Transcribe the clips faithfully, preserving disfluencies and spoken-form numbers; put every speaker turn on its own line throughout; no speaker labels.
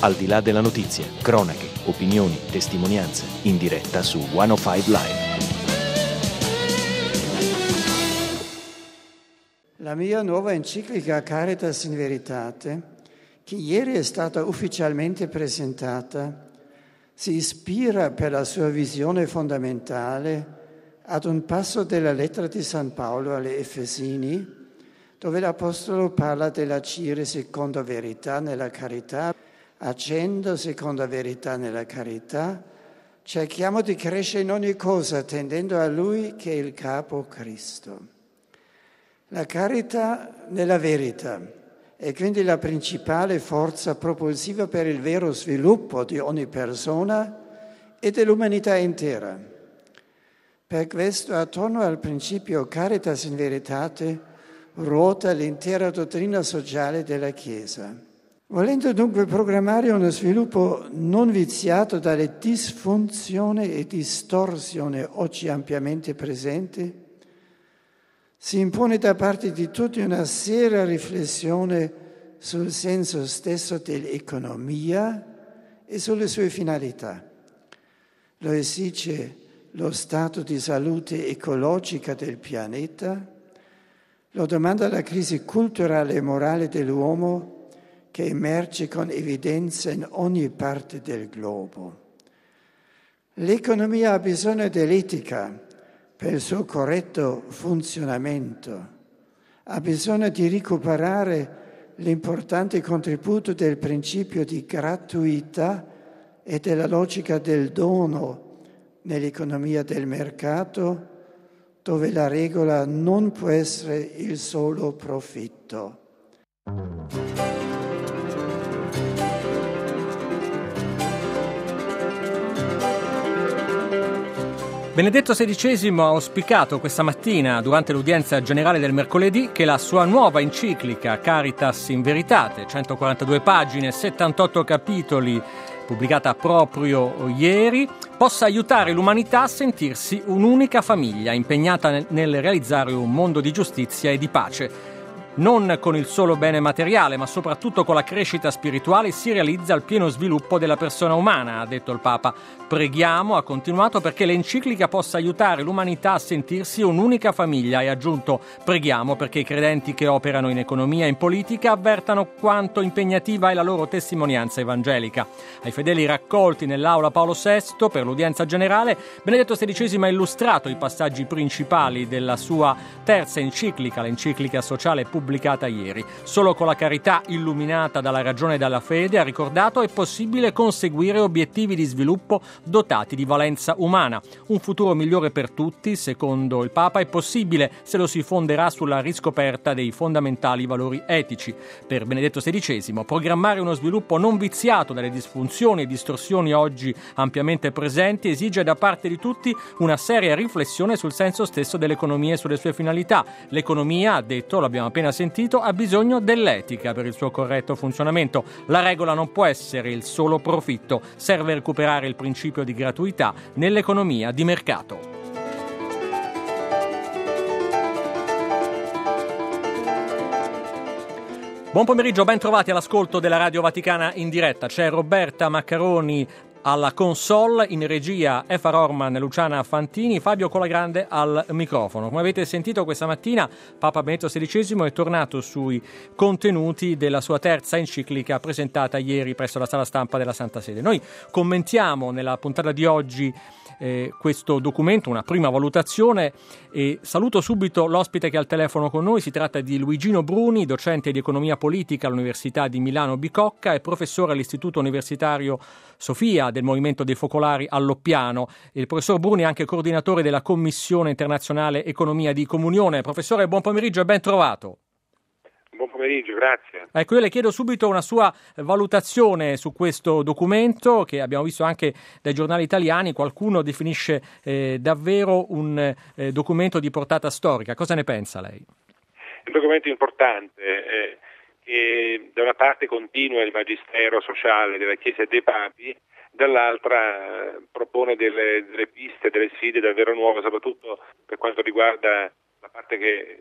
Al di là della notizia, cronache, opinioni, testimonianze, in diretta su centocinque Live.
La mia nuova enciclica Caritas in Veritate, che ieri è stata ufficialmente presentata, si ispira per la sua visione fondamentale ad un passo della lettera di San Paolo alle Efesini, dove l'Apostolo parla dell'agire secondo verità nella carità, agendo secondo verità nella carità, cerchiamo di crescere in ogni cosa tendendo a Lui che è il capo Cristo. La carità nella verità è quindi la principale forza propulsiva per il vero sviluppo di ogni persona e dell'umanità intera. Per questo, attorno al principio Caritas in Veritate, ruota l'intera dottrina sociale della Chiesa. Volendo dunque programmare uno sviluppo non viziato dalle disfunzioni e distorsioni oggi ampiamente presenti, si impone da parte di tutti una seria riflessione sul senso stesso dell'economia e sulle sue finalità. Lo esige lo stato di salute ecologica del pianeta, lo domanda la crisi culturale e morale dell'uomo che emerge con evidenza in ogni parte del globo. L'economia ha bisogno dell'etica per il suo corretto funzionamento, ha bisogno di recuperare l'importante contributo del principio di gratuità e della logica del dono nell'economia del mercato, dove la regola non può essere il solo profitto.
Benedetto sedicesimo ha auspicato questa mattina, durante l'udienza generale del mercoledì, che la sua nuova enciclica Caritas in Veritate, centoquarantadue pagine, settantotto capitoli, pubblicata proprio ieri, possa aiutare l'umanità a sentirsi un'unica famiglia, impegnata nel realizzare un mondo di giustizia e di pace. Non con il solo bene materiale, ma soprattutto con la crescita spirituale si realizza il pieno sviluppo della persona umana, ha detto il Papa. Preghiamo, ha continuato, perché l'enciclica possa aiutare l'umanità a sentirsi un'unica famiglia e ha aggiunto: preghiamo perché i credenti che operano in economia e in politica avvertano quanto impegnativa è la loro testimonianza evangelica. Ai fedeli raccolti nell'aula Paolo sesto per l'udienza generale, Benedetto sedicesimo ha illustrato i passaggi principali della sua terza enciclica, l'enciclica sociale pubblicata ieri. Solo con la carità illuminata dalla ragione e dalla fede, ha ricordato, è possibile conseguire obiettivi di sviluppo dotati di valenza umana. Un futuro migliore per tutti, secondo il Papa, è possibile se lo si fonderà sulla riscoperta dei fondamentali valori etici. Per Benedetto sedicesimo, programmare uno sviluppo non viziato dalle disfunzioni e distorsioni oggi ampiamente presenti esige da parte di tutti una seria riflessione sul senso stesso dell'economia e sulle sue finalità. L'economia, ha detto, l'abbiamo appena sentito, ha bisogno dell'etica per il suo corretto funzionamento. La regola non può essere il solo profitto, serve recuperare il principio di gratuità nell'economia di mercato. Buon pomeriggio, ben trovati all'ascolto della Radio Vaticana in diretta. C'è Roberta Maccaroni alla console, in regia Effa Rorman, Luciana Fantini, Fabio Colagrande al microfono. Come avete sentito questa mattina, Papa Benedetto sedicesimo è tornato sui contenuti della sua terza enciclica presentata ieri presso la sala stampa della Santa Sede. Noi commentiamo nella puntata di oggi eh, questo documento, una prima valutazione, e saluto subito l'ospite che è al telefono con noi. Si tratta di Luigino Bruni, docente di economia politica all'Università di Milano Bicocca e professore all'Istituto Universitario Sofia del Movimento dei Focolari a Loppiano. Il professor Bruni è anche coordinatore della Commissione Internazionale Economia di Comunione. Professore, buon pomeriggio e ben trovato.
Buon pomeriggio, grazie.
Ecco, io le chiedo subito una sua valutazione su questo documento che abbiamo visto anche dai giornali italiani. Qualcuno definisce eh, davvero un eh, documento di portata storica. Cosa ne pensa lei?
È un documento importante eh, che da una parte continua il magistero sociale della Chiesa e dei Papi, dall'altra eh, propone delle, delle piste, delle sfide davvero nuove, soprattutto per quanto riguarda la parte che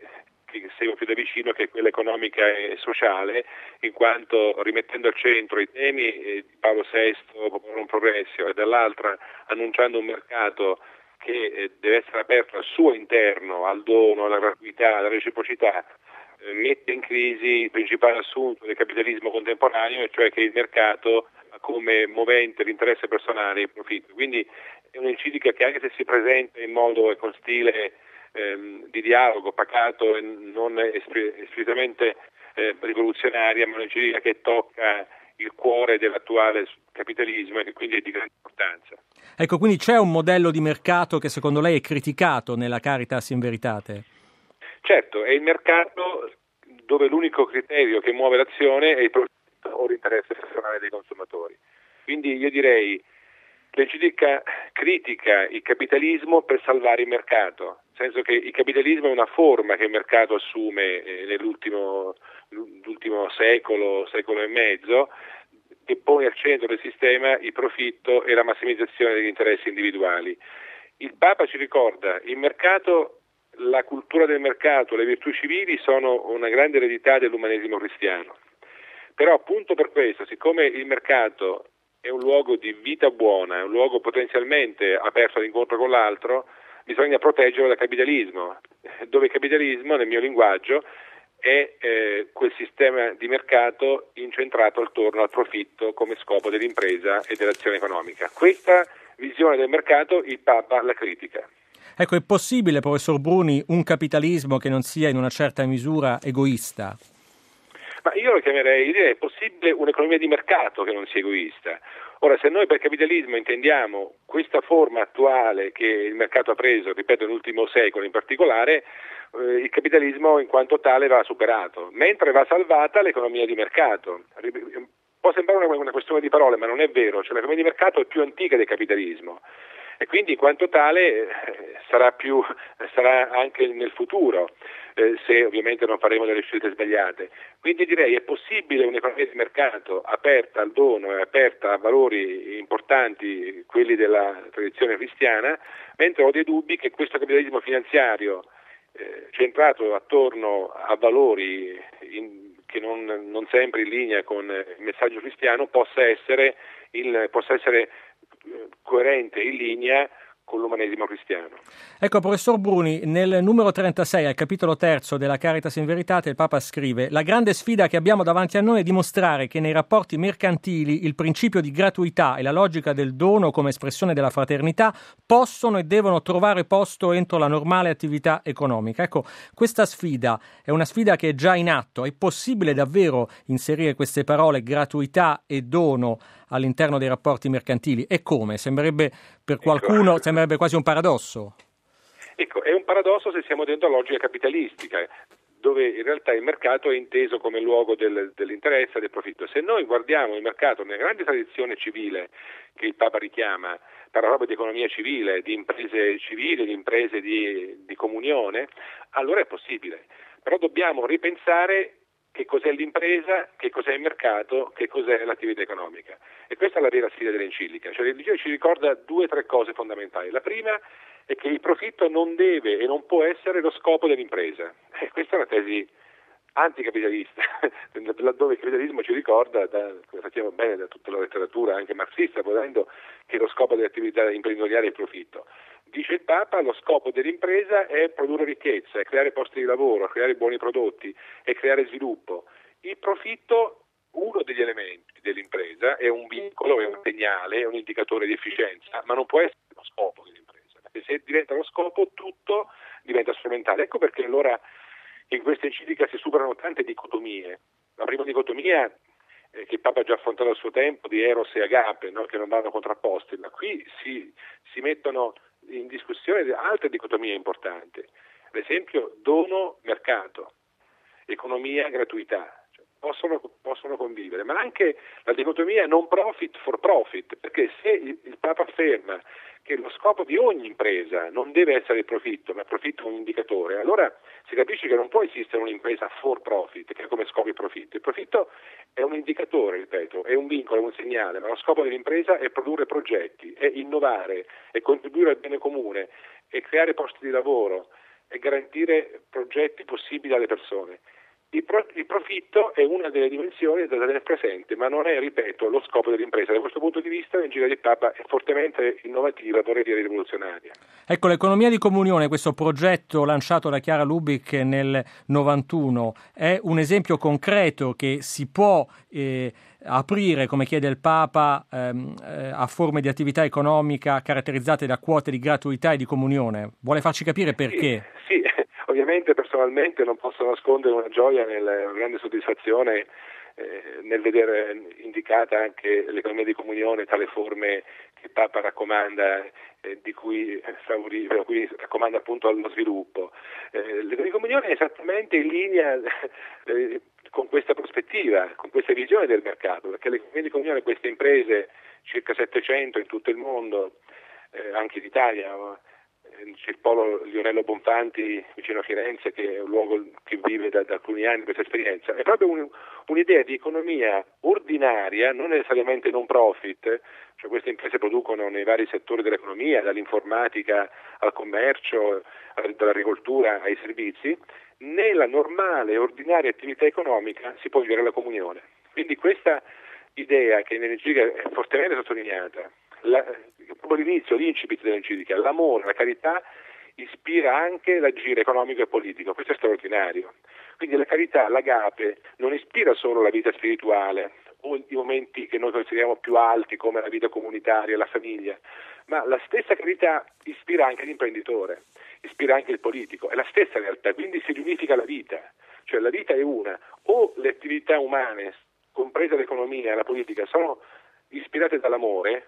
che seguo più da vicino, che è quella economica e sociale, in quanto rimettendo al centro i temi di Paolo sesto, Populorum Progressio, e dall'altra annunciando un mercato che deve essere aperto al suo interno, al dono, alla gratuità, alla reciprocità, mette in crisi il principale assunto del capitalismo contemporaneo, e cioè che il mercato ha come movente l'interesse personale e il profitto. Quindi è un'enciclica che, anche se si presenta in modo e con stile ehm, di dialogo pacato e non espr- esplicitamente eh, rivoluzionaria, ma un'enciclica che tocca il cuore dell'attuale capitalismo e che quindi è di grande importanza.
Ecco, quindi c'è un modello di mercato che secondo lei è criticato nella Caritas in Veritate? Certo, è il mercato dove l'unico criterio che muove l'azione è il profitto o l'interesse personale dei consumatori. Quindi io direi che l'enciclica critica il capitalismo per salvare il mercato, nel senso che il capitalismo è una forma che il mercato assume nell'ultimo l'ultimo secolo, secolo e mezzo, che pone al centro del sistema il profitto e la massimizzazione degli interessi individuali. Il Papa ci ricorda: il mercato, la cultura del mercato, le virtù civili sono una grande eredità dell'umanesimo cristiano. Però appunto per questo, siccome il mercato è un luogo di vita buona, è un luogo potenzialmente aperto all'incontro con l'altro, bisogna proteggerlo dal capitalismo, dove il capitalismo, nel mio linguaggio, è eh, quel sistema di mercato incentrato attorno al profitto come scopo dell'impresa e dell'azione economica. Questa visione del mercato il Papa la critica. Ecco, è possibile, professor Bruni, un capitalismo che non sia in una certa misura egoista? Ma io lo chiamerei, direi, è possibile un'economia di mercato che non sia egoista. Ora, se noi per capitalismo intendiamo questa forma attuale che il mercato ha preso, ripeto, nell'ultimo secolo in particolare, eh, il capitalismo in quanto tale va superato, mentre va salvata l'economia di mercato. Può sembrare una, una questione di parole, ma non è vero, cioè l'economia di mercato è più antica del capitalismo. E quindi in quanto tale eh, sarà più sarà anche nel futuro, eh, se ovviamente non faremo delle scelte sbagliate. Quindi direi è possibile un'economia di mercato aperta al dono e aperta a valori importanti, quelli della tradizione cristiana, mentre ho dei dubbi che questo capitalismo finanziario eh, centrato attorno a valori in, che non, non sempre in linea con il messaggio cristiano possa essere, il, possa essere coerente, in linea con l'umanesimo cristiano. Ecco, professor Bruni, nel numero trentasei, al capitolo terzo della Caritas in Veritate, il Papa scrive: la grande sfida che abbiamo davanti a noi è dimostrare che nei rapporti mercantili il principio di gratuità e la logica del dono come espressione della fraternità possono e devono trovare posto entro la normale attività economica. Ecco, questa sfida è una sfida che è già in atto. È possibile davvero inserire queste parole gratuità e dono all'interno dei rapporti mercantili? E come? Sembrerebbe per qualcuno ecco. sembrerebbe quasi un paradosso. Ecco, è un paradosso se siamo dentro la logica capitalistica, dove in realtà il mercato è inteso come luogo del, dell'interesse e del profitto. Se noi guardiamo il mercato nella grande tradizione civile che il Papa richiama, parla proprio di economia civile, di imprese civili, di imprese di, di comunione, allora è possibile. Però dobbiamo ripensare che cos'è l'impresa, che cos'è il mercato, che cos'è l'attività economica. E questa è la vera sfida dell'enciclica. Cioè l'enciclica ci ricorda due o tre cose fondamentali. La prima è che il profitto non deve e non può essere lo scopo dell'impresa. E questa è una tesi anticapitalista, laddove il capitalismo ci ricorda, da, come sappiamo bene da tutta la letteratura anche marxista, volendo, che lo scopo delle attività imprenditoriali è il profitto. Dice il Papa, lo scopo dell'impresa è produrre ricchezza, è creare posti di lavoro, creare buoni prodotti, è creare sviluppo. Il profitto, uno degli elementi dell'impresa, è un vincolo, è un segnale, è un indicatore di efficienza, ma non può essere lo scopo dell'impresa, perché se diventa lo scopo tutto diventa strumentale. Ecco perché allora in questa enciclica si superano tante dicotomie. La prima dicotomia eh, che il Papa ha già affrontato a suo tempo, di Eros e Agape, no? Che non vanno contrapposti, ma qui si, si mettono in discussione altre dicotomie importanti, ad esempio dono-mercato, economia-gratuità, cioè, possono, possono convivere, ma anche la dicotomia non profit for profit, perché se il, il Papa afferma che lo scopo di ogni impresa non deve essere il profitto, ma il profitto è un indicatore, allora si capisce che non può esistere un'impresa for profit, che ha come scopo il profitto. Il profitto è un indicatore, ripeto, è un vincolo, è un segnale, ma lo scopo dell'impresa è produrre progetti, è innovare, è contribuire al bene comune, è creare posti di lavoro,
e garantire progetti possibili alle persone. Il, pro, il profitto è una delle dimensioni da tenere presente, ma non è, ripeto, lo scopo dell'impresa. Da questo punto di vista l'Enciclica di Papa è fortemente innovativa, vorrei dire rivoluzionaria.
Ecco, l'economia di comunione, questo progetto lanciato da Chiara Lubich nel novantuno, è un esempio concreto che si può eh, aprire, come chiede il Papa, ehm, eh, a forme di attività economica caratterizzate da quote di gratuità e di comunione. Vuole farci capire perché?
Sì, sì. Ovviamente personalmente non posso nascondere una gioia, nella una grande soddisfazione eh, nel vedere indicata anche l'economia di comunione, tale forme che il Papa raccomanda, eh, di cui, favori, per cui raccomanda appunto lo sviluppo. Eh, l'economia di comunione è esattamente in linea eh, con questa prospettiva, con questa visione del mercato, perché l'economia di comunione, queste imprese, circa settecento in tutto il mondo, eh, anche in Italia, c'è il polo Lionello Bonfanti vicino a Firenze, che è un luogo che vive da, da alcuni anni questa esperienza. È proprio un, un'idea di economia ordinaria, non necessariamente non profit, cioè queste imprese producono nei vari settori dell'economia, dall'informatica al commercio, dall'agricoltura ai servizi. Nella normale e ordinaria attività economica si può vivere la comunione. Quindi questa idea, che nell'Enciclica è fortemente sottolineata, La, proprio l'inizio, l'incipit dell'Enciclica, l'amore, la carità ispira anche l'agire economico e politico. Questo è straordinario. Quindi la carità, l'agape, non ispira solo la vita spirituale o i momenti che noi consideriamo più alti come la vita comunitaria, la famiglia, ma la stessa carità ispira anche l'imprenditore, ispira anche il politico, è la stessa realtà, quindi si riunifica la vita, cioè la vita è una, o le attività umane, compresa l'economia e la politica, sono ispirate dall'amore,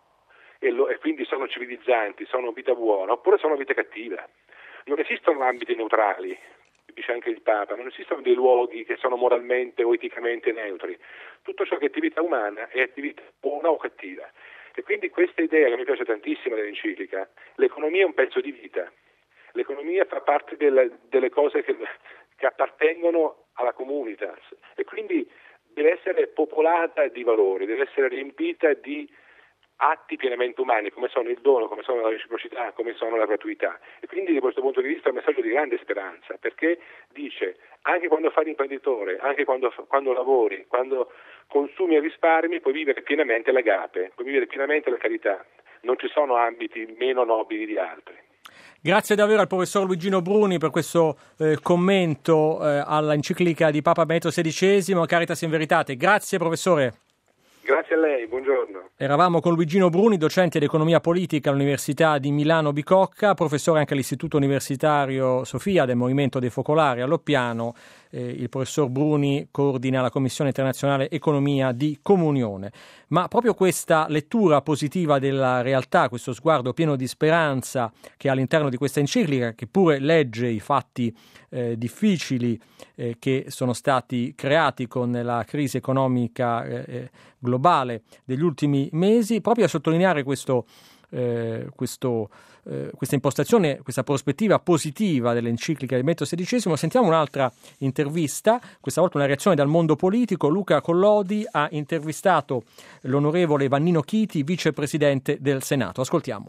E, lo, e quindi sono civilizzanti, sono vita buona, oppure sono vita cattiva. Non esistono ambiti neutrali, dice anche il Papa, non esistono dei luoghi che sono moralmente o eticamente neutri. Tutto ciò che è attività umana è attività buona o cattiva. E quindi questa idea, che mi piace tantissimo dell'enciclica, l'economia è un pezzo di vita, l'economia fa parte delle, delle cose che, che appartengono alla comunitas e quindi deve essere popolata di valori, deve essere riempita di atti pienamente umani, come sono il dono, come sono la reciprocità, come sono la gratuità. E quindi da questo punto di vista è un messaggio di grande speranza, perché dice anche quando fai l'imprenditore, anche quando, quando lavori, quando consumi e risparmi, puoi vivere pienamente l'agape, puoi vivere pienamente la carità. Non ci sono ambiti meno nobili di altri.
Grazie davvero al professor Luigino Bruni per questo eh, commento eh, alla enciclica di Papa Benedetto sedicesimo, Caritas in Veritate. Grazie professore.
Grazie a lei, buongiorno.
Eravamo con Luigino Bruni, docente di economia politica all'Università di Milano Bicocca, professore anche all'Istituto Universitario Sofia del Movimento dei Focolari a Loppiano. Eh, il professor Bruni coordina la Commissione Internazionale Economia di Comunione. Ma proprio questa lettura positiva della realtà, questo sguardo pieno di speranza che all'interno di questa enciclica, che pure legge i fatti eh, difficili eh, che sono stati creati con la crisi economica eh, globale degli ultimi mesi, proprio a sottolineare questo, eh, questo, eh, questa impostazione, questa prospettiva positiva dell'enciclica di Benedetto sedicesimo, sentiamo un'altra intervista, questa volta una reazione dal mondo politico. Luca Collodi ha intervistato l'onorevole Vannino Chiti, vicepresidente del Senato. Ascoltiamo.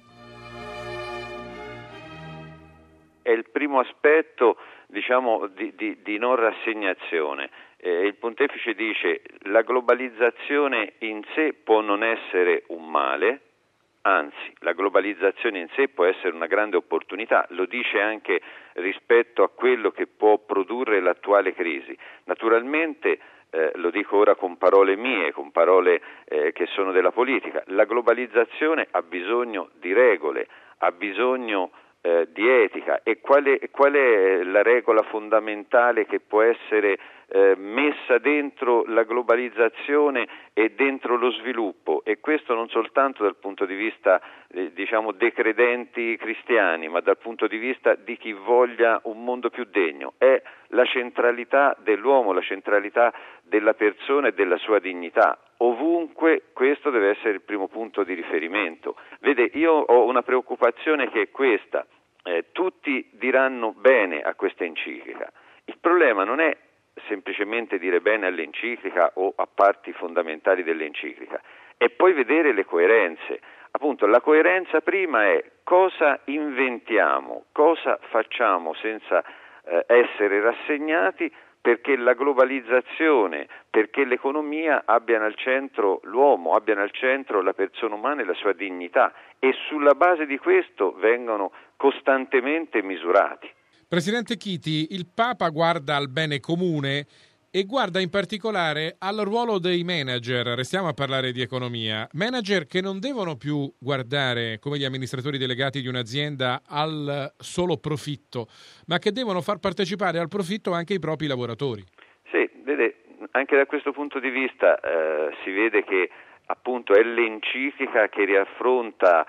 È il primo aspetto, diciamo, di, di, di non rassegnazione. Eh, il pontefice dice: la globalizzazione in sé può non essere un male, anzi la globalizzazione in sé può essere una grande opportunità, lo dice anche rispetto a quello che può produrre l'attuale crisi. Naturalmente, eh, lo dico ora con parole mie, con parole eh, che sono della politica, la globalizzazione ha bisogno di regole, ha bisogno eh, di etica. E quale, qual è la regola fondamentale che può essere Eh, messa dentro la globalizzazione e dentro lo sviluppo? E questo non soltanto dal punto di vista eh, diciamo dei credenti cristiani, ma dal punto di vista di chi voglia un mondo più degno. È la centralità dell'uomo, la centralità della persona e della sua dignità. Ovunque questo deve essere il primo punto di riferimento. Vede, io ho una preoccupazione che è questa: eh, tutti diranno bene a questa enciclica. Il problema non è semplicemente dire bene all'enciclica o a parti fondamentali dell'enciclica, e poi vedere le coerenze. appunto la coerenza prima è cosa inventiamo, cosa facciamo senza eh, essere rassegnati, perché la globalizzazione, perché l'economia abbiano al centro l'uomo, abbiano al centro la persona umana e la sua dignità, e sulla base di questo vengono costantemente misurati.
Presidente Chiti, il Papa guarda al bene comune e guarda in particolare al ruolo dei manager. Restiamo a parlare di economia. Manager che non devono più guardare, come gli amministratori delegati di un'azienda, al solo profitto, ma che devono far partecipare al profitto anche i propri lavoratori.
Sì, vede, anche da questo punto di vista eh, si vede che appunto è l'enciclica che riaffronta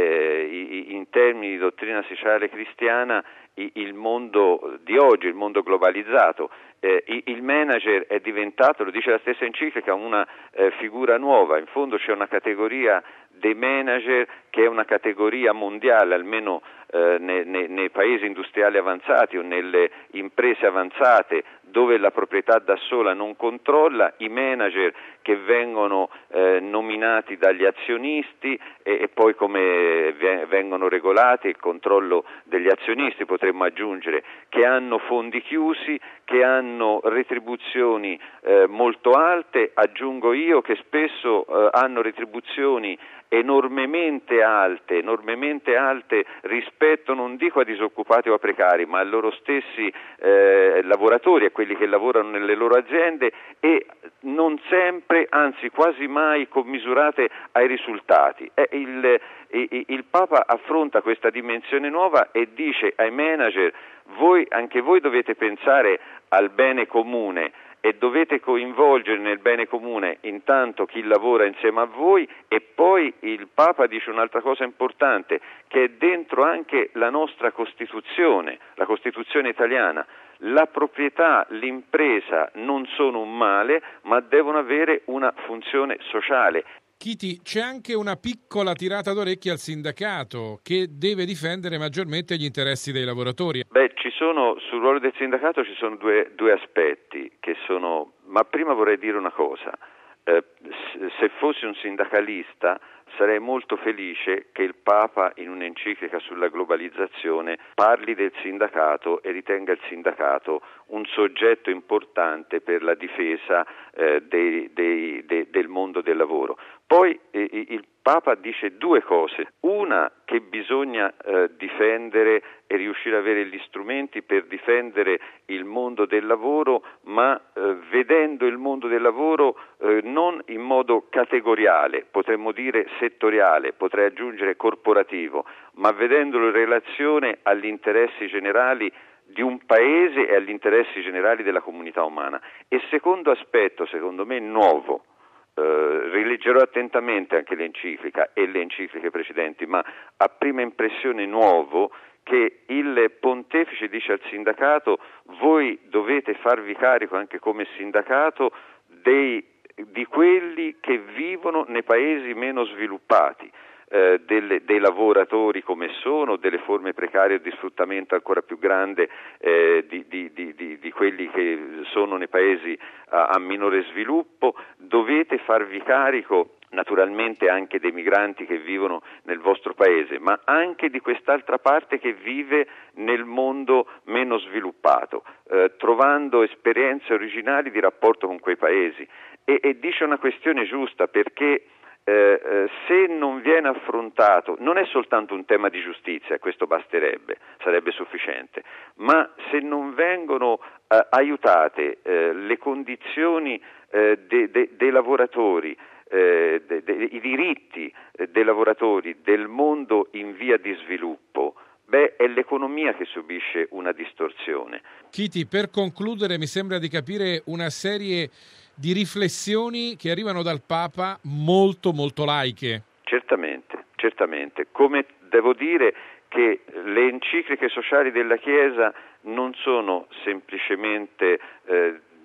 eh, in termini di dottrina sociale cristiana il mondo di oggi, il mondo globalizzato. Eh, il manager è diventato, lo dice la stessa enciclica, una eh, figura nuova. In fondo c'è una categoria dei manager che è una categoria mondiale, almeno eh, nei, nei, nei paesi industriali avanzati o nelle imprese avanzate, dove la proprietà da sola non controlla, i manager che vengono eh, nominati dagli azionisti e, e poi come v- vengono regolati, il controllo degli azionisti potremmo aggiungere, che hanno fondi chiusi, che hanno retribuzioni eh, molto alte, aggiungo io che spesso eh, hanno retribuzioni enormemente alte, enormemente alte rispetto, non dico a disoccupati o a precari, ma a loro stessi eh, lavoratori, a quelli che lavorano nelle loro aziende, e non sempre, anzi quasi mai commisurate ai risultati. Eh, il, il, il Papa affronta questa dimensione nuova e dice ai manager: voi, anche voi dovete pensare al bene comune e dovete coinvolgere nel bene comune intanto chi lavora insieme a voi. E poi il Papa dice un'altra cosa importante, che è dentro anche la nostra Costituzione, la Costituzione italiana: la proprietà, l'impresa non sono un male, ma devono avere una funzione sociale.
Chiti, c'è anche una piccola tirata d'orecchie al sindacato che deve difendere maggiormente gli interessi dei lavoratori.
Beh, ci sono, sul ruolo del sindacato ci sono due, due aspetti che sono, ma prima vorrei dire una cosa, eh, se fossi un sindacalista sarei molto felice che il Papa in un'enciclica sulla globalizzazione parli del sindacato e ritenga il sindacato un soggetto importante per la difesa eh, dei, dei, dei, del mondo del lavoro. Poi eh, il Papa dice due cose: una, che bisogna eh, difendere e riuscire ad avere gli strumenti per difendere il mondo del lavoro, ma eh, vedendo il mondo del lavoro eh, non in modo categoriale, potremmo dire settoriale, potrei aggiungere corporativo, ma vedendolo in relazione agli interessi generali di un paese e agli interessi generali della comunità umana. E secondo aspetto, secondo me nuovo, Uh, rileggerò attentamente anche l'enciclica e le encicliche precedenti, ma a prima impressione nuovo, che il pontefice dice al sindacato: voi dovete farvi carico anche come sindacato dei, di quelli che vivono nei paesi meno sviluppati, eh, delle, dei lavoratori come sono, delle forme precarie o di sfruttamento ancora più grande eh, di, di, di, di, di quelli che sono nei paesi a, a minore sviluppo. Dovete farvi carico naturalmente anche dei migranti che vivono nel vostro paese, ma anche di quest'altra parte che vive nel mondo meno sviluppato, eh, trovando esperienze originali di rapporto con quei paesi. E, e dice una questione giusta, perché Eh, eh, se non viene affrontato, non è soltanto un tema di giustizia, questo basterebbe, sarebbe sufficiente, ma se non vengono eh, aiutate eh, le condizioni eh, de, de, dei lavoratori, eh, de, de, i diritti eh, dei lavoratori del mondo in via di sviluppo, beh, è l'economia che subisce una distorsione.
Chiti, per concludere, mi sembra di capire una serie di riflessioni che arrivano dal Papa molto molto laiche.
Certamente, certamente. Come devo dire che le encicliche sociali della Chiesa non sono semplicemente eh,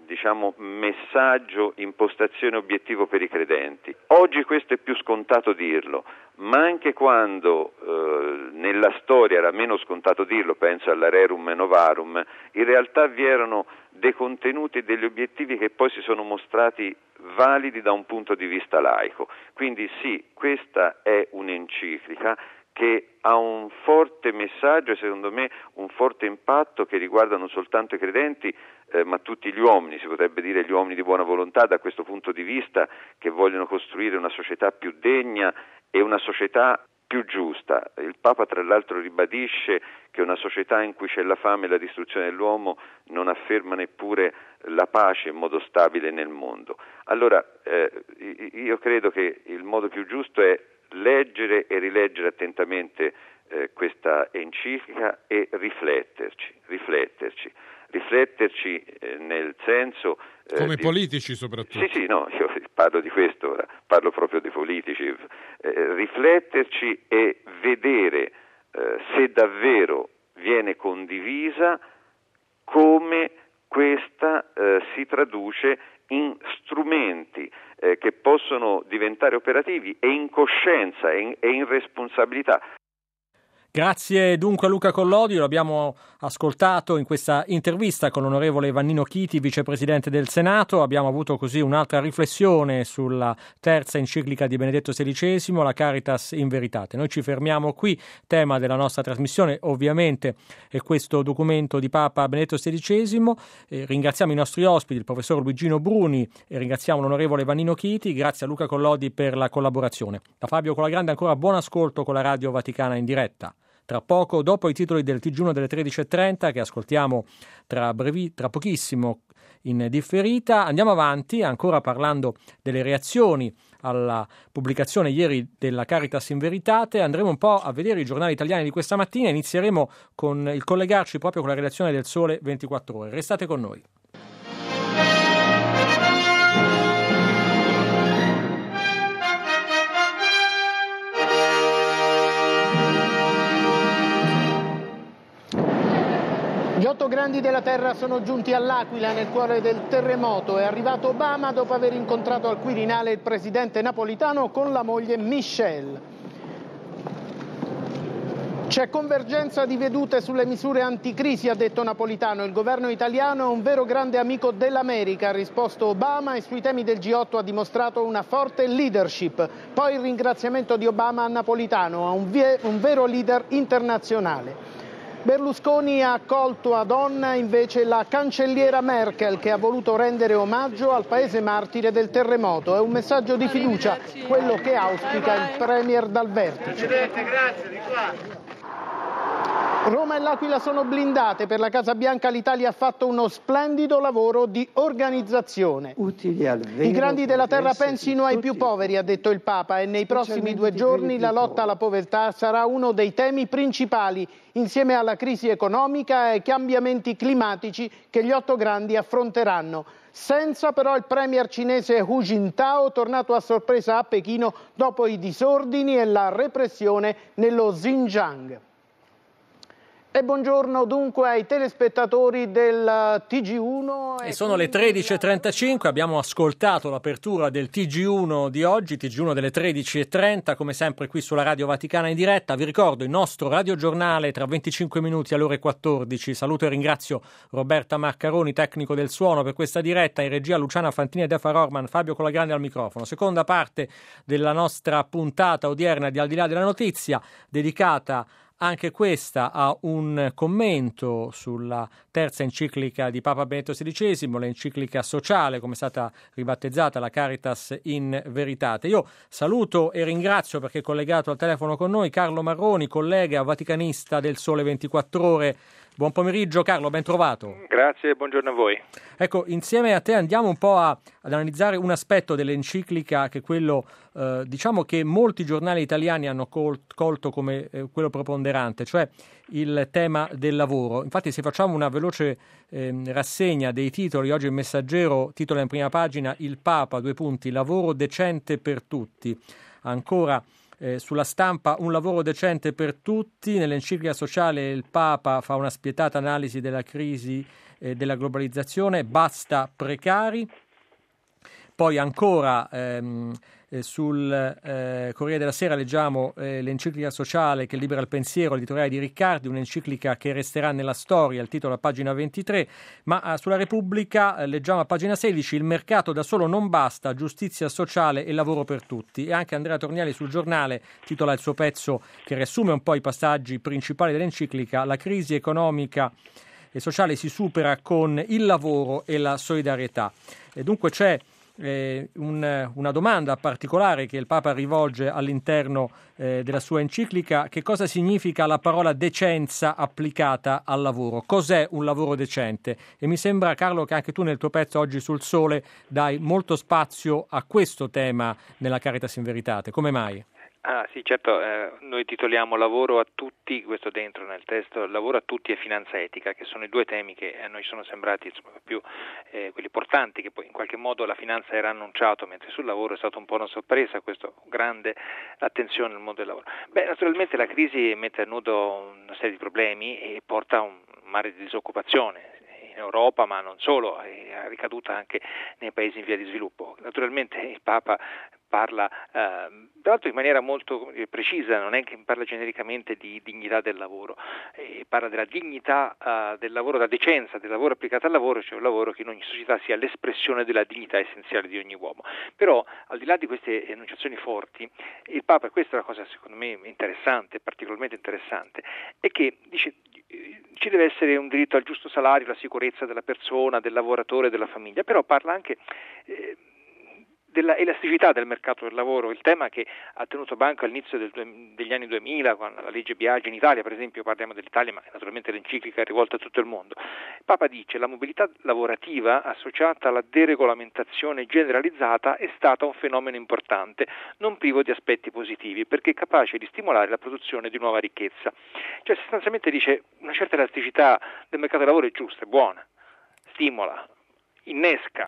diciamo, messaggio, impostazione, obiettivo per i credenti. Oggi questo è più scontato dirlo, ma anche quando eh, nella storia era meno scontato dirlo, penso alla Rerum Novarum, in realtà vi erano dei contenuti e degli obiettivi che poi si sono mostrati validi da un punto di vista laico. Quindi sì, questa è un'enciclica che ha un forte messaggio e secondo me un forte impatto che riguarda non soltanto i credenti eh, ma tutti gli uomini, si potrebbe dire gli uomini di buona volontà da questo punto di vista, che vogliono costruire una società più degna e una società più giusta. Il Papa tra l'altro ribadisce che una società in cui c'è la fame e la distruzione dell'uomo non afferma neppure la pace in modo stabile nel mondo. Allora eh, io credo che il modo più giusto è leggere e rileggere attentamente eh, questa enciclica e rifletterci, rifletterci, rifletterci eh, nel senso eh,
come
di...
politici soprattutto.
Sì, sì, no, io parlo di questo ora, parlo proprio dei politici, eh, rifletterci e vedere eh, se davvero viene condivisa, come questa eh, si traduce in strumenti eh, che possono diventare operativi e in coscienza e in, e in responsabilità.
Grazie dunque a Luca Collodi, lo abbiamo ascoltato in questa intervista con l'onorevole Vannino Chiti, vicepresidente del Senato. Abbiamo avuto così un'altra riflessione sulla terza enciclica di Benedetto sedicesimo, la Caritas in Veritate. Noi ci fermiamo qui, tema della nostra trasmissione ovviamente è questo documento di Papa Benedetto sedicesimo. Eh, ringraziamo i nostri ospiti, il professor Luigino Bruni, e ringraziamo l'onorevole Vannino Chiti. Grazie a Luca Collodi per la collaborazione. Da Fabio Colagrande ancora buon ascolto con la Radio Vaticana in diretta. Tra poco, dopo i titoli del T G uno delle tredici e trenta, che ascoltiamo tra, brevi, tra pochissimo in differita, andiamo avanti ancora parlando delle reazioni alla pubblicazione ieri della Caritas in Veritate. Andremo un po' a vedere i giornali italiani di questa mattina. Inizieremo con il collegarci proprio con la redazione del Sole ventiquattro Ore. Restate con noi.
Gli otto grandi della terra sono giunti all'Aquila, nel cuore del terremoto. È arrivato Obama dopo aver incontrato al Quirinale il presidente napolitano con la moglie Michelle. C'è convergenza di vedute sulle misure anticrisi, ha detto Napolitano. Il governo italiano è un vero grande amico dell'America, ha risposto Obama, e sui temi del G otto ha dimostrato una forte leadership. Poi il ringraziamento di Obama a Napolitano, a un, vie- un vero leader internazionale. Berlusconi ha accolto ad Onna invece la cancelliera Merkel, che ha voluto rendere omaggio al paese martire del terremoto. È un messaggio di fiducia, quello che auspica il premier dal vertice. Presidente, grazie, di qua. Roma e l'Aquila sono blindate. Per la Casa Bianca l'Italia ha fatto uno splendido lavoro di organizzazione.
Utili al vero
I grandi della terra
progresso
pensino
di
ai
tutti.
più poveri, ha detto il Papa, e nei prossimi due
Specialmente
giorni
di
la
quelli più
lotta alla
poveri.
povertà sarà uno dei temi principali, insieme alla crisi economica e ai cambiamenti climatici che gli otto grandi affronteranno. Senza però il premier cinese Hu Jintao, tornato a sorpresa a Pechino dopo i disordini e la repressione nello Xinjiang. E buongiorno dunque ai telespettatori del T G uno.
E sono le tredici e trentacinque, abbiamo ascoltato l'apertura del T G uno di oggi, T G uno delle tredici e trenta, come sempre qui sulla Radio Vaticana in diretta. Vi ricordo il nostro radiogiornale tra venticinque minuti alle ore quattordici. Saluto e ringrazio Roberta Marcaroni, tecnico del suono, per questa diretta, in regia Luciana Fantini e Defa Rorman, Fabio Colagrande al microfono. Seconda parte della nostra puntata odierna di Al di là della notizia, dedicata anche questa a un commento sulla terza enciclica di Papa Benedetto sedicesimo, l'enciclica sociale, come è stata ribattezzata, la Caritas in Veritate. Io saluto e ringrazio, perché è collegato al telefono con noi, Carlo Marroni, collega vaticanista del Sole ventiquattro Ore. Buon pomeriggio Carlo, ben trovato.
Grazie e buongiorno a voi.
Ecco, insieme a te andiamo un po' a, ad analizzare un aspetto dell'enciclica, che è quello, eh, diciamo, che molti giornali italiani hanno col- colto come eh, quello preponderante, cioè il tema del lavoro. Infatti, se facciamo una veloce eh, rassegna dei titoli, oggi il Messaggero titola in prima pagina: il Papa, due punti, lavoro decente per tutti. Ancora Eh, sulla Stampa, un lavoro decente per tutti. Nell'enciclica sociale il Papa fa una spietata analisi della crisi eh, della globalizzazione, basta precari. Poi ancora ehm, eh, sul eh, Corriere della Sera leggiamo eh, l'enciclica sociale che libera il pensiero, l'editoriale di Riccardi, un'enciclica che resterà nella storia, il titolo a pagina ventitré, ma eh, sulla Repubblica eh, leggiamo a pagina sedici: il mercato da solo non basta, giustizia sociale e lavoro per tutti. E anche Andrea Torniali sul Giornale titola il suo pezzo che riassume un po' i passaggi principali dell'enciclica: la crisi economica e sociale si supera con il lavoro e la solidarietà. E dunque c'è Eh, un, una domanda particolare che il Papa rivolge all'interno eh, della sua enciclica: che cosa significa la parola decenza applicata al lavoro? Cos'è un lavoro decente? E mi sembra, Carlo, che anche tu nel tuo pezzo oggi sul Sole dai molto spazio a questo tema nella Caritas in Veritate. Come mai?
Ah sì, certo, eh, noi titoliamo lavoro a tutti, questo dentro nel testo, lavoro a tutti e finanza etica, che sono i due temi che a noi sono sembrati insomma, più eh, quelli portanti, che poi in qualche modo la finanza era annunciato, mentre sul lavoro è stata un po' una sorpresa, questo grande attenzione al mondo del lavoro. Beh, naturalmente la crisi mette a nudo una serie di problemi e porta a un mare di disoccupazione in Europa, ma non solo, è ricaduta anche nei paesi in via di sviluppo. Naturalmente il Papa parla eh, tra l'altro in maniera molto precisa, non è che parla genericamente di dignità del lavoro, eh, parla della dignità eh, del lavoro, la decenza del lavoro applicato al lavoro, cioè un lavoro che in ogni società sia l'espressione della dignità essenziale di ogni uomo. Però al di là di queste enunciazioni forti, il Papa, e questa è una cosa secondo me interessante, particolarmente interessante, è che dice ci deve essere un diritto al giusto salario, la sicurezza della persona, del lavoratore, della famiglia, però parla anche eh, della elasticità del mercato del lavoro, il tema che ha tenuto banco all'inizio del, degli anni duemila, con la legge Biagi in Italia, per esempio, parliamo dell'Italia, ma naturalmente l'enciclica è rivolta a tutto il mondo. Il Papa dice: la mobilità lavorativa associata alla deregolamentazione generalizzata è stata un fenomeno importante, non privo di aspetti positivi, perché è capace di stimolare la produzione di nuova ricchezza. Cioè sostanzialmente dice una certa elasticità del mercato del lavoro è giusta, è buona, stimola, innesca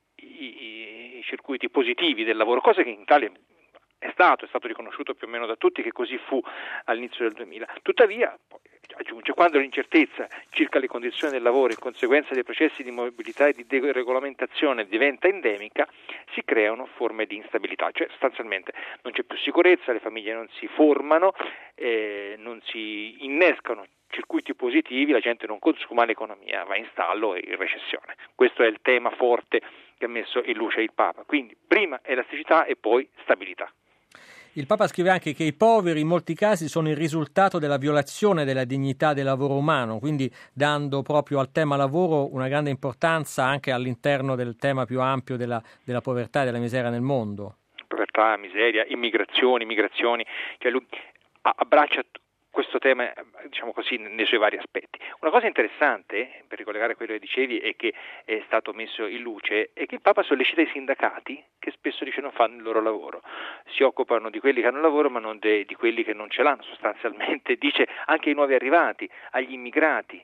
I, i circuiti positivi del lavoro, cosa che in Italia è stato, è stato riconosciuto più o meno da tutti che così fu all'inizio del duemila. Tuttavia, poi, aggiunge, quando l'incertezza circa le condizioni del lavoro in conseguenza dei processi di mobilità e di deregolamentazione diventa endemica, si creano forme di instabilità, cioè sostanzialmente non c'è più sicurezza, le famiglie non si formano, eh, non si innescano circuiti positivi, la gente non consuma, l'economia va in stallo e in recessione. Questo è il tema forte che ha messo in luce il Papa. Quindi prima elasticità e poi stabilità.
Il Papa scrive anche che i poveri in molti casi sono il risultato della violazione della dignità del lavoro umano, quindi dando proprio al tema lavoro una grande importanza anche all'interno del tema più ampio della, della povertà e della miseria nel mondo.
Povertà, miseria, immigrazioni, migrazioni, cioè lui abbraccia questo tema, diciamo così, nei suoi vari aspetti. Una cosa interessante, per ricollegare a quello che dicevi e che è stato messo in luce, è che il Papa sollecita i sindacati, che spesso dice non fanno il loro lavoro, si occupano di quelli che hanno lavoro ma non de, di quelli che non ce l'hanno sostanzialmente, dice anche ai nuovi arrivati, agli immigrati,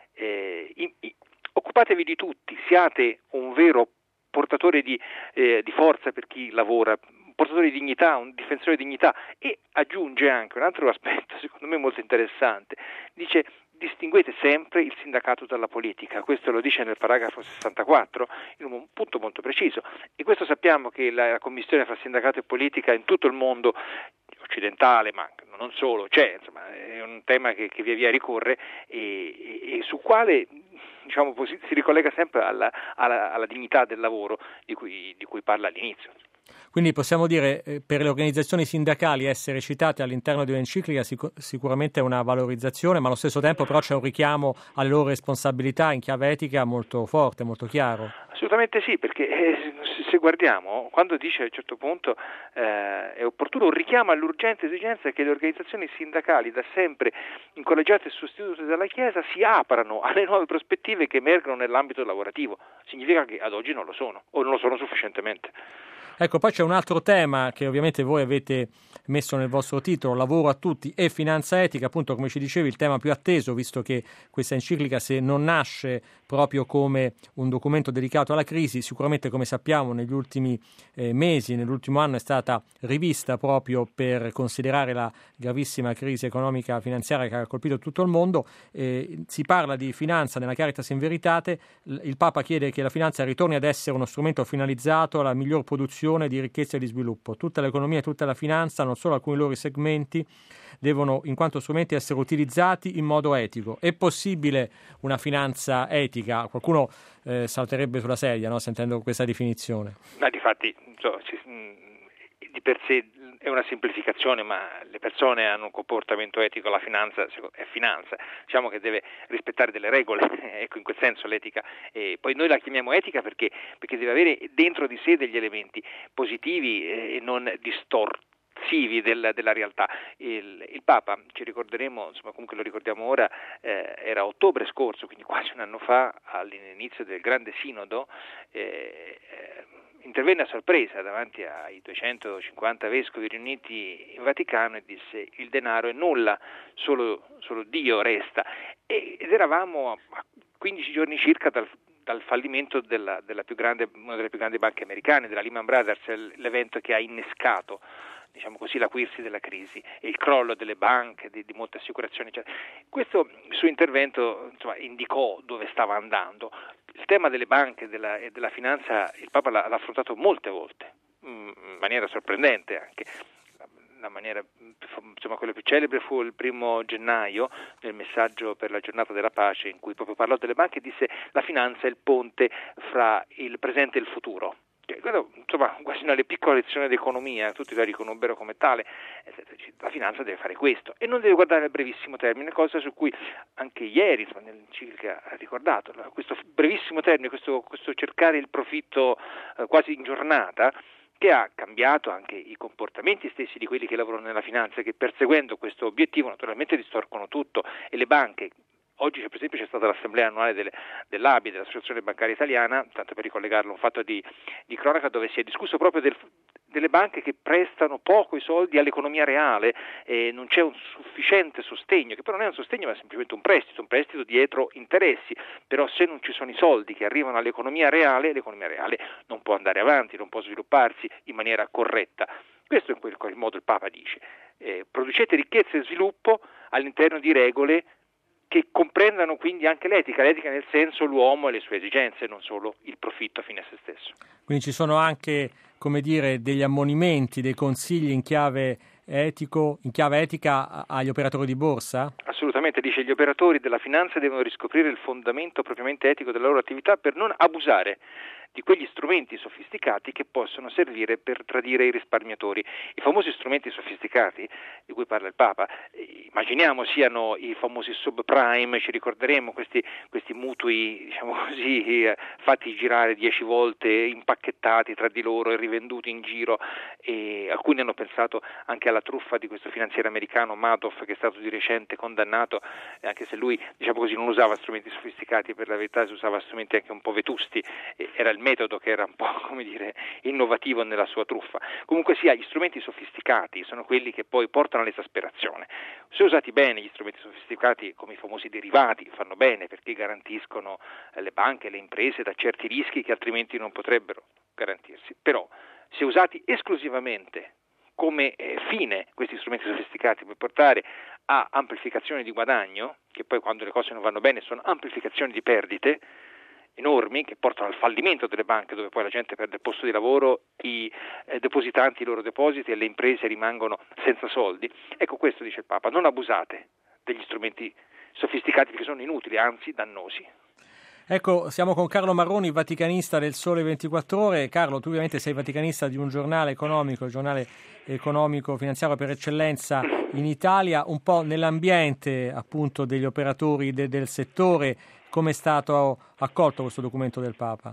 eh, i, i, occupatevi di tutti, siate un vero portatore di, eh, di forza per chi lavora, portatore di dignità, un difensore di dignità, e aggiunge anche un altro aspetto secondo me molto interessante, dice distinguete sempre il sindacato dalla politica, questo lo dice nel paragrafo sessantaquattro in un punto molto preciso, e questo sappiamo che la commissione fra sindacato e politica in tutto il mondo occidentale, ma non solo, c'è, insomma, è un tema che, che via via ricorre e, e, e su quale diciamo si ricollega sempre alla, alla, alla dignità del lavoro di cui, di cui parla all'inizio.
Quindi possiamo dire eh, per le organizzazioni sindacali essere citate all'interno di un'enciclica sic- sicuramente è una valorizzazione, ma allo stesso tempo però c'è un richiamo alle loro responsabilità in chiave etica molto forte, molto chiaro.
Assolutamente sì, perché eh, se guardiamo, quando dice a un certo punto eh, è opportuno un richiamo all'urgente esigenza che le organizzazioni sindacali, da sempre incoraggiate e sostenute dalla Chiesa, si aprano alle nuove prospettive che emergono nell'ambito lavorativo. Significa che ad oggi non lo sono, o non lo sono sufficientemente.
Ecco, poi c'è un altro tema che ovviamente voi avete messo nel vostro titolo, lavoro a tutti e finanza etica, appunto come ci dicevi il tema più atteso, visto che questa enciclica se non nasce proprio come un documento dedicato alla crisi. Sicuramente, come sappiamo, negli ultimi eh, mesi, nell'ultimo anno è stata rivista proprio per considerare la gravissima crisi economica finanziaria che ha colpito tutto il mondo. Eh, si parla di finanza nella Caritas in Veritate. Il Papa chiede che la finanza ritorni ad essere uno strumento finalizzato alla miglior produzione di ricchezza e di sviluppo. Tutta l'economia e tutta la finanza, non solo alcuni loro segmenti, devono in quanto strumenti essere utilizzati in modo etico. È possibile una finanza etica? Qualcuno eh, salterebbe sulla sedia, no, sentendo questa definizione.
Ma difatti so, ci, di per sé è una semplificazione, ma le persone hanno un comportamento etico, la finanza è finanza, diciamo che deve rispettare delle regole, ecco, in quel senso l'etica. E poi noi la chiamiamo etica perché, perché deve avere dentro di sé degli elementi positivi e non distorti Della, della realtà. Il, il Papa, ci ricorderemo, insomma comunque lo ricordiamo ora, eh, era ottobre scorso, quindi quasi un anno fa, all'inizio del grande sinodo, eh, eh, intervenne a sorpresa davanti ai duecentocinquanta vescovi riuniti in Vaticano e disse: il denaro è nulla, solo, solo Dio resta. E, ed eravamo a quindici giorni circa dal dal fallimento della, della più grande, una delle più grandi banche americane, della Lehman Brothers, l'evento che ha innescato, diciamo così, l'acuirsi della crisi e il crollo delle banche, di, di molte assicurazioni, eccetera. Questo suo intervento, insomma, indicò dove stava andando. Il tema delle banche della, e della finanza il Papa l'ha, l'ha affrontato molte volte, in maniera sorprendente anche. La maniera, insomma, quello più celebre fu il primo gennaio, nel messaggio per la giornata della pace, in cui proprio parlò delle banche e disse: la finanza è il ponte fra il presente e il futuro. Quello, insomma, quasi una piccola lezione di economia, tutti la riconobbero come tale. La finanza deve fare questo e non deve guardare al brevissimo termine, cosa su cui anche ieri, insomma, nell'enciclica ha ricordato, questo brevissimo termine, questo, questo cercare il profitto eh, quasi in giornata, che ha cambiato anche i comportamenti stessi di quelli che lavorano nella finanza, che perseguendo questo obiettivo naturalmente distorcono tutto. E le banche, oggi per esempio c'è stata l'assemblea annuale delle, dell'A B I, dell'Associazione Bancaria Italiana, tanto per ricollegarlo, un fatto di, di cronaca dove si è discusso proprio del, delle banche che prestano poco i soldi all'economia reale e non c'è un sufficiente sostegno, che però non è un sostegno ma è semplicemente un prestito, un prestito dietro interessi. Però se non ci sono i soldi che arrivano all'economia reale, l'economia reale non può andare avanti, non può svilupparsi in maniera corretta. Questo in quel, quel modo il Papa dice: eh, producete ricchezza e sviluppo all'interno di regole che comprendano quindi anche l'etica, l'etica nel senso l'uomo e le sue esigenze, non solo il profitto fine a se stesso.
Quindi ci sono anche, come dire, degli ammonimenti, dei consigli in chiave etico, in chiave etica agli operatori di borsa?
Assolutamente, dice: gli operatori della finanza devono riscoprire il fondamento propriamente etico della loro attività per non abusare di quegli strumenti sofisticati che possono servire per tradire i risparmiatori. I famosi strumenti sofisticati di cui parla il Papa, immaginiamo siano i famosi subprime, ci ricorderemo questi, questi mutui, diciamo così, eh, fatti girare dieci volte, impacchettati tra di loro e rivenduti in giro, e alcuni hanno pensato anche alla truffa di questo finanziere americano Madoff, che è stato di recente condannato, anche se lui, diciamo così, non usava strumenti sofisticati, per la verità si usava strumenti anche un po' vetusti, era il metodo che era un po', come dire, innovativo nella sua truffa. Comunque sia, gli strumenti sofisticati sono quelli che poi portano all'esasperazione. Se usati bene, gli strumenti sofisticati come i famosi derivati fanno bene perché garantiscono le banche e le imprese da certi rischi che altrimenti non potrebbero garantirsi. Però se usati esclusivamente come eh, fine questi strumenti sofisticati per portare a amplificazione di guadagno, che poi quando le cose non vanno bene sono amplificazioni di perdite enormi che portano al fallimento delle banche, dove poi la gente perde il posto di lavoro, i eh, depositanti i loro depositi e le imprese rimangono senza soldi. Ecco, questo dice il Papa: non abusate degli strumenti sofisticati che sono inutili, anzi dannosi.
Ecco, siamo con Carlo Marroni, vaticanista del Sole ventiquattro Ore. Carlo, tu ovviamente sei vaticanista di un giornale economico, il giornale economico finanziario per eccellenza in Italia, un po' nell'ambiente appunto degli operatori de- del settore. Come è stato accolto questo documento del Papa?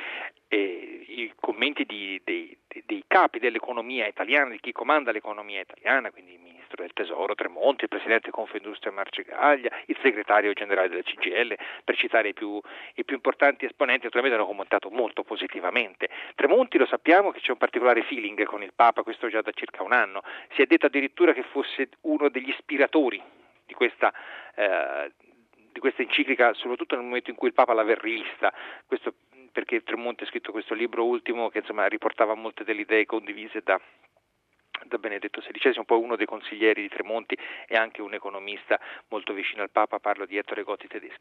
Eh, I commenti di, dei, dei capi dell'economia italiana, di chi comanda l'economia italiana, quindi il Ministro del Tesoro Tremonti, il Presidente Confindustria Marcegaglia, il Segretario Generale della C G I L, per citare i più, i più importanti esponenti, naturalmente hanno commentato molto positivamente. Tremonti, lo sappiamo che c'è un particolare feeling con il Papa, questo già da circa un anno. Si è detto addirittura che fosse uno degli ispiratori di questa eh, di questa enciclica, soprattutto nel momento in cui il Papa l'aveva rivista, questo perché Tremonti ha scritto questo libro ultimo che insomma riportava molte delle idee condivise da da Benedetto sedicesimo, poi uno dei consiglieri di Tremonti e anche un economista molto vicino al Papa, parlo di Ettore Gotti Tedeschi.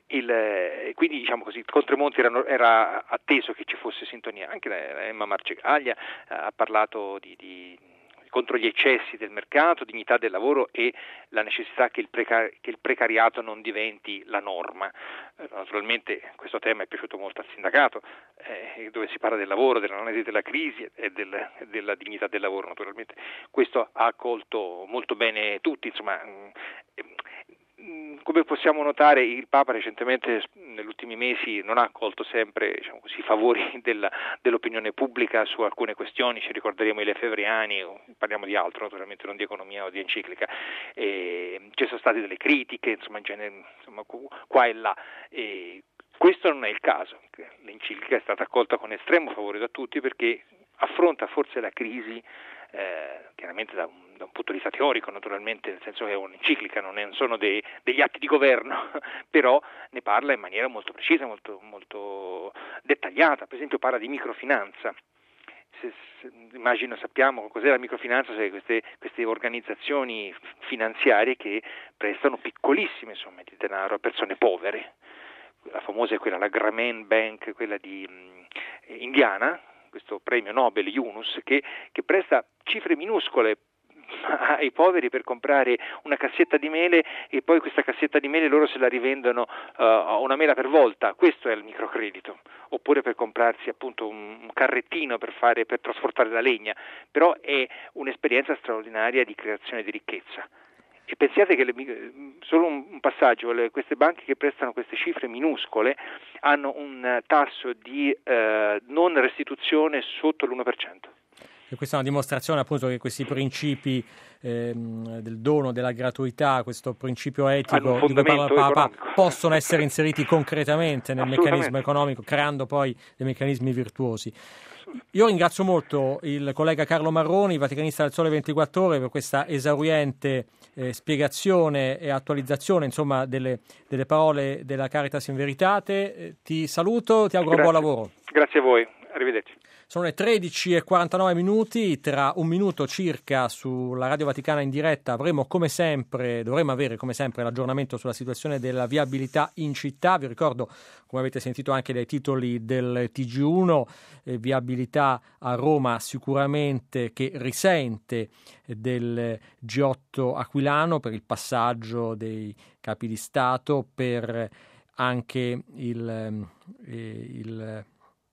Il, quindi diciamo così, con Tremonti era, era atteso che ci fosse sintonia, anche Emma Marcegaglia ha parlato di, di contro gli eccessi del mercato, dignità del lavoro e la necessità che il, precar- che il precariato non diventi la norma. Eh, naturalmente questo tema è piaciuto molto al sindacato, eh, dove si parla del lavoro, dell'analisi della crisi e del, della dignità del lavoro. Naturalmente questo ha accolto molto bene tutti, insomma. Eh, Come possiamo notare, il Papa recentemente, negli ultimi mesi, non ha accolto sempre, diciamo così, i favori della, dell'opinione pubblica su alcune questioni. Ci ricorderemo i lefebvriani, parliamo di altro, naturalmente non di economia o di enciclica. E ci sono state delle critiche, insomma, in genere, insomma qua e là. E questo non è il caso. L'enciclica è stata accolta con estremo favore da tutti perché affronta forse la crisi, eh, chiaramente da un da un punto di vista teorico, naturalmente, nel senso che è un'enciclica, non, è, non sono dei, degli atti di governo, però ne parla in maniera molto precisa, molto, molto dettagliata. Per esempio parla di microfinanza. Se, se, immagino sappiamo cos'è la microfinanza, cioè queste, queste organizzazioni finanziarie che prestano piccolissime somme di denaro a persone povere. La famosa è quella, la Grameen Bank, quella di mh, indiana, questo premio Nobel Yunus, che, che presta cifre minuscole ai poveri per comprare una cassetta di mele e poi questa cassetta di mele loro se la rivendono uh, a una mela per volta. Questo è il microcredito, oppure per comprarsi appunto un, un carrettino per fare per trasportare la legna, però è un'esperienza straordinaria di creazione di ricchezza. E pensiate che le, solo un passaggio, le, queste banche che prestano queste cifre minuscole hanno un tasso di uh, non restituzione sotto l'uno per cento.
E questa è una dimostrazione appunto che questi principi ehm, del dono, della gratuità, questo principio etico di cui parla il Papa, economico, possono essere inseriti concretamente nel meccanismo economico, creando poi dei meccanismi virtuosi. Io ringrazio molto il collega Carlo Marroni, vaticanista del Sole ventiquattro Ore, per questa esauriente eh, spiegazione e attualizzazione, insomma, delle, delle parole della Caritas in Veritate. Eh, ti saluto, ti auguro
Grazie.
buon lavoro.
Grazie a voi, arrivederci.
Sono le tredici e quarantanove minuti, tra un minuto circa sulla Radio Vaticana in diretta avremo come sempre, dovremo avere come sempre l'aggiornamento sulla situazione della viabilità in città. Vi ricordo, come avete sentito anche dai titoli del T G uno, eh, viabilità a Roma sicuramente che risente del G otto aquilano per il passaggio dei capi di Stato, per anche il... Eh, il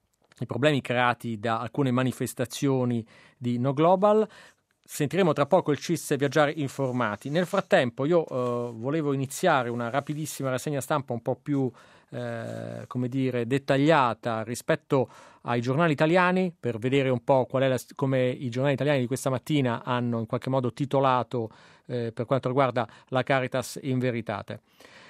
i problemi creati da alcune manifestazioni di No Global. Sentiremo tra poco il C I S Viaggiare Informati. Nel frattempo io eh, volevo iniziare una rapidissima rassegna stampa un po' più eh, come dire dettagliata rispetto ai giornali italiani, per vedere un po' qual è la, come i giornali italiani di questa mattina hanno in qualche modo titolato eh, per quanto riguarda la Caritas in Veritate.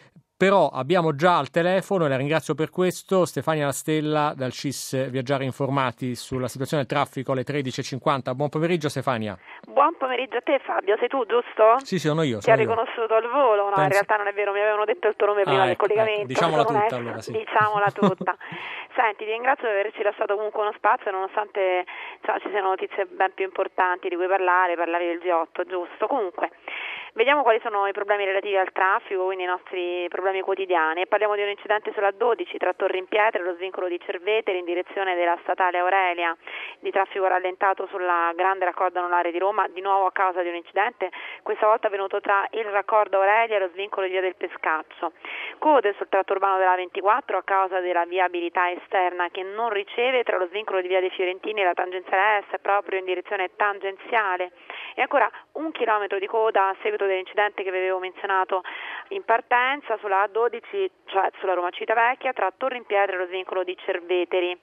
Però abbiamo già al telefono, e la ringrazio per questo, Stefania La Stella dal C I S Viaggiare Informati sulla situazione del traffico alle tredici e cinquanta. Buon pomeriggio Stefania.
Buon pomeriggio a te Fabio, sei tu giusto?
Sì, sono io.
Ti ha riconosciuto al volo? No, Penso... in realtà non è vero, mi avevano detto il tuo nome prima ah, del ecco, collegamento.
Ecco, diciamola tutta onesta, allora, sì.
Diciamola tutta. Senti, ti ringrazio per averci lasciato comunque uno spazio, nonostante insomma, ci siano notizie ben più importanti di cui parlare, parlavi del G otto, giusto? Comunque, vediamo quali sono i problemi relativi al traffico, quindi i nostri problemi quotidiani. Parliamo di un incidente sulla dodici tra Torre in Pietra e lo svincolo di Cerveteri in direzione della statale Aurelia, di traffico rallentato sulla grande raccordo anulare di Roma, di nuovo a causa di un incidente, questa volta avvenuto tra il raccordo Aurelia e lo svincolo di via del Pescaccio. Code sul tratto urbano della ventiquattro a causa della viabilità esterna che non riceve tra lo svincolo di via dei Fiorentini e la tangenziale est proprio in direzione tangenziale. E ancora un chilometro di coda a seguito dell'incidente che vi avevo menzionato in partenza sulla A dodici, cioè sulla Roma Civitavecchia, tra Torre in Pietra e lo svincolo di Cerveteri.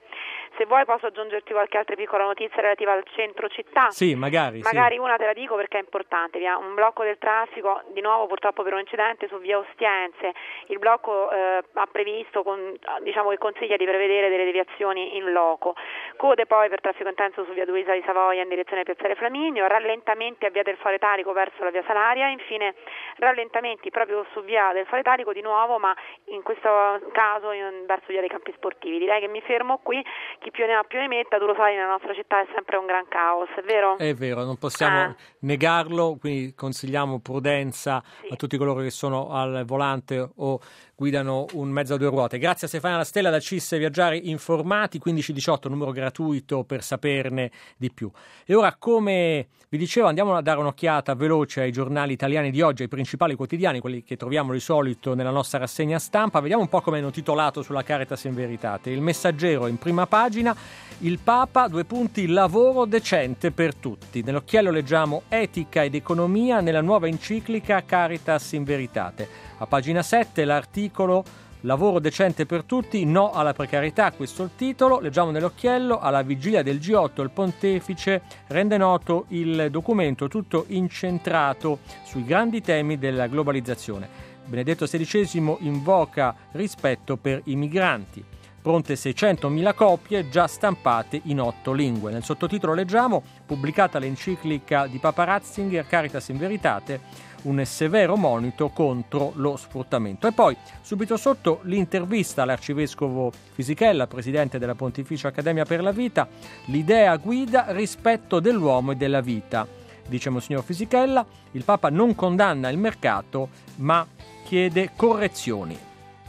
Se vuoi posso aggiungerti qualche altra piccola notizia relativa al centro città.
Sì, magari.
Magari
sì.
Una te la dico perché è importante. Via. Un blocco del traffico, di nuovo purtroppo per un incidente su via Ostiense. Il blocco eh, ha previsto, con, diciamo che consiglia di prevedere delle deviazioni in loco. Code poi per traffico intenso su via Luisa di Savoia in direzione Piazzale Flaminio, rallentamenti a via del Foro Italico verso la via Salaria, infine rallentamenti proprio su via del Foro Italico di nuovo, ma in questo caso in, verso via dei Campi Sportivi. Direi che mi fermo qui, chi più ne ha più ne metta, tu lo sai, nella nostra città è sempre un gran caos, è vero?
È vero, non possiamo
eh.
negarlo, quindi consigliamo prudenza
sì.
a tutti coloro che sono al volante o guidano un mezzo a due ruote. Grazie a Stefania La Stella da C I S Viaggiare Informati, quindici diciotto, numero gratuito per saperne di più. E ora, come vi dicevo, andiamo a dare un'occhiata veloce ai giornali italiani di oggi, ai principali quotidiani, quelli che troviamo di solito nella nostra rassegna stampa. Vediamo un po' come hanno titolato sulla Caritas in Veritate. Il Messaggero in prima pagina, il Papa, due punti, lavoro decente per tutti. Nell'occhiello leggiamo etica ed economia nella nuova enciclica Caritas in Veritate. A pagina sette l'articolo Lavoro decente per tutti, no alla precarietà, questo è il titolo. Leggiamo nell'occhiello, alla vigilia del G otto il pontefice rende noto il documento tutto incentrato sui grandi temi della globalizzazione. Benedetto sedicesimo invoca rispetto per i migranti. Pronte seicentomila copie già stampate in otto lingue. Nel sottotitolo leggiamo, pubblicata l'enciclica di Papa Ratzinger, Caritas in Veritate, un severo monito contro lo sfruttamento. E poi, subito sotto, l'intervista all'arcivescovo Fisichella, presidente della Pontificia Accademia per la Vita, l'idea guida rispetto dell'uomo e della vita. Dice Monsignor Fisichella, il Papa non condanna il mercato, ma chiede correzioni.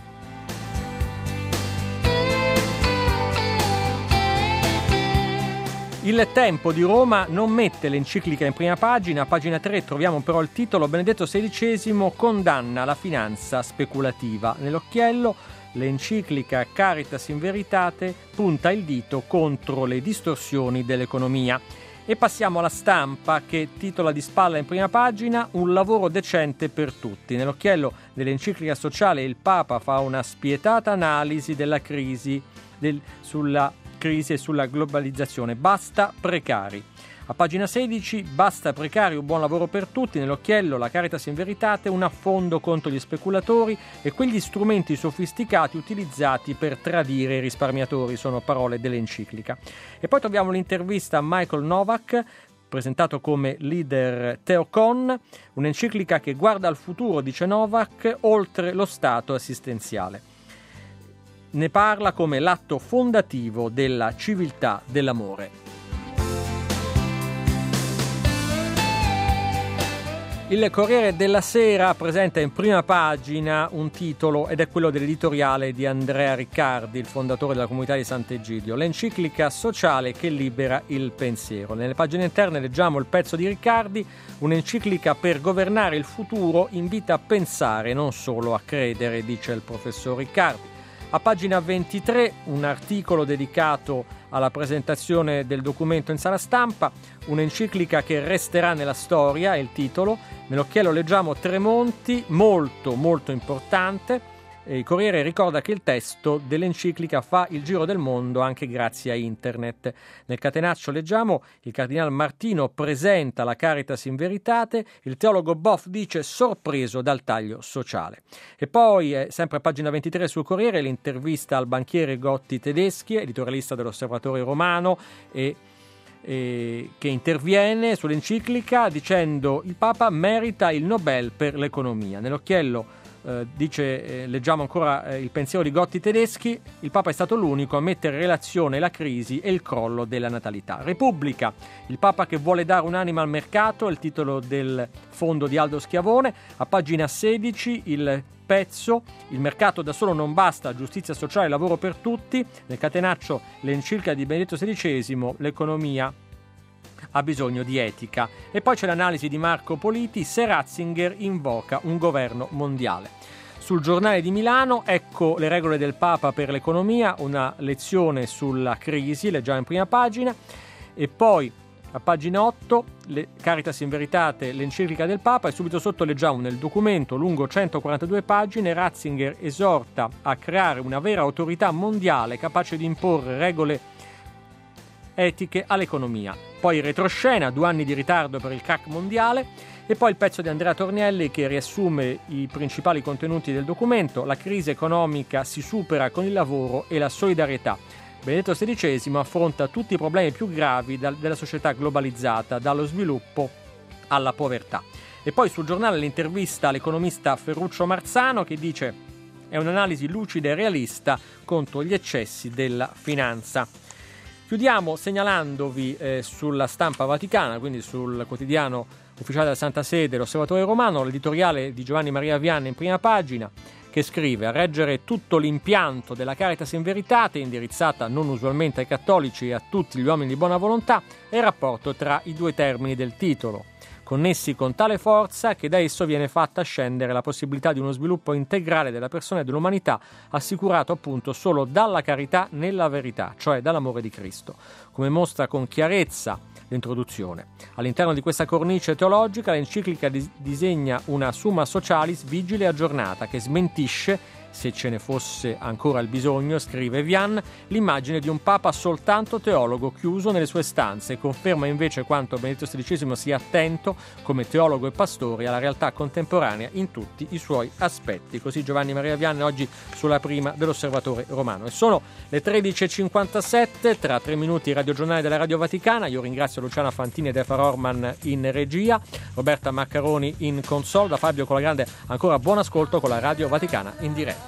Il Tempo di Roma non mette l'enciclica in prima pagina, a pagina tre troviamo però il titolo Benedetto sedicesimo condanna la finanza speculativa. Nell'occhiello l'enciclica Caritas in Veritate punta il dito contro le distorsioni dell'economia. E passiamo alla Stampa che titola di spalla in prima pagina un lavoro decente per tutti. Nell'occhiello dell'enciclica sociale il Papa fa una spietata analisi della crisi del, sulla crisi e sulla globalizzazione. Basta precari. A pagina sedici, basta precari, un buon lavoro per tutti. Nell'occhiello la Caritas in Veritate, un affondo contro gli speculatori e quegli strumenti sofisticati utilizzati per tradire i risparmiatori, sono parole dell'enciclica. E poi troviamo l'intervista a Michael Novak, presentato come leader Teocon, un'enciclica che guarda al futuro, dice Novak, oltre lo stato assistenziale. Ne parla come l'atto fondativo della civiltà dell'amore. Il Corriere della Sera presenta in prima pagina un titolo ed è quello dell'editoriale di Andrea Riccardi, il fondatore della comunità di Sant'Egidio, l'enciclica sociale che libera il pensiero. Nelle pagine interne leggiamo il pezzo di Riccardi, un'enciclica per governare il futuro invita a pensare, non solo a credere, dice il professor Riccardi. A pagina ventitré un articolo dedicato alla presentazione del documento in sala stampa, un'enciclica che resterà nella storia, è il titolo. Nell'occhiello leggiamo Tremonti, molto molto importante. Il Corriere ricorda che il testo dell'enciclica fa il giro del mondo anche grazie a internet. Nel catenaccio leggiamo il cardinal Martino presenta la Caritas in Veritate, il teologo Boff dice sorpreso dal taglio sociale. E poi, eh, sempre a pagina ventitré sul Corriere, l'intervista al banchiere Gotti Tedeschi, editorialista dell'Osservatore Romano, e Eh, che interviene sull'enciclica dicendo il Papa merita il Nobel per l'economia. Nell'occhiello eh, dice, eh, leggiamo ancora eh, il pensiero di Gotti Tedeschi, il Papa è stato l'unico a mettere in relazione la crisi e il crollo della natalità. Repubblica, il Papa che vuole dare un'anima al mercato, è il titolo del fondo di Aldo Schiavone. A pagina sedici il pezzo, il mercato da solo non basta, giustizia sociale, lavoro per tutti. Nel catenaccio l'enciclica di Benedetto sedicesimo, l'economia ha bisogno di etica. E poi c'è l'analisi di Marco Politi, se Ratzinger invoca un governo mondiale. Sul Giornale di Milano, ecco le regole del Papa per l'economia, una lezione sulla crisi, leggiamo in prima pagina. E poi a pagina otto, le Caritas in Veritate, l'enciclica del Papa, e subito sotto leggiamo nel documento lungo centoquarantadue pagine, Ratzinger esorta a creare una vera autorità mondiale capace di imporre regole etiche all'economia. Poi retroscena, due anni di ritardo per il crack mondiale, e poi il pezzo di Andrea Tornielli che riassume i principali contenuti del documento. La crisi economica si supera con il lavoro e la solidarietà. Benedetto sedicesimo affronta tutti i problemi più gravi della società globalizzata, dallo sviluppo alla povertà. E poi sul giornale l'intervista all'economista Ferruccio Marzano che dice: è un'analisi lucida e realista contro gli eccessi della finanza. Chiudiamo segnalandovi eh, sulla Stampa Vaticana, quindi sul quotidiano ufficiale della Santa Sede, l'Osservatore Romano, l'editoriale di Giovanni Maria Vianna in prima pagina, che scrive: a reggere tutto l'impianto della Caritas in Veritate, indirizzata non usualmente ai cattolici e a tutti gli uomini di buona volontà, è il rapporto tra i due termini del titolo, connessi con tale forza che da esso viene fatta scendere la possibilità di uno sviluppo integrale della persona e dell'umanità, assicurato appunto solo dalla carità nella verità, cioè dall'amore di Cristo, come mostra con chiarezza l'introduzione. All'interno di questa cornice teologica l'enciclica dis- disegna una summa socialis vigile e aggiornata che smentisce, se ce ne fosse ancora il bisogno, scrive Vian, l'immagine di un papa soltanto teologo chiuso nelle sue stanze e conferma invece quanto Benedetto sedicesimo sia attento come teologo e pastore alla realtà contemporanea in tutti i suoi aspetti. Così Giovanni Maria Vian oggi sulla prima dell'Osservatore Romano. E sono le tredici e cinquantasette, tra tre minuti Radio Giornale della Radio Vaticana. Io ringrazio Luciana Fantini ed Effa Rorman in regia, Roberta Maccaroni in console, da Fabio Colagrande ancora buon ascolto con la Radio Vaticana in diretta.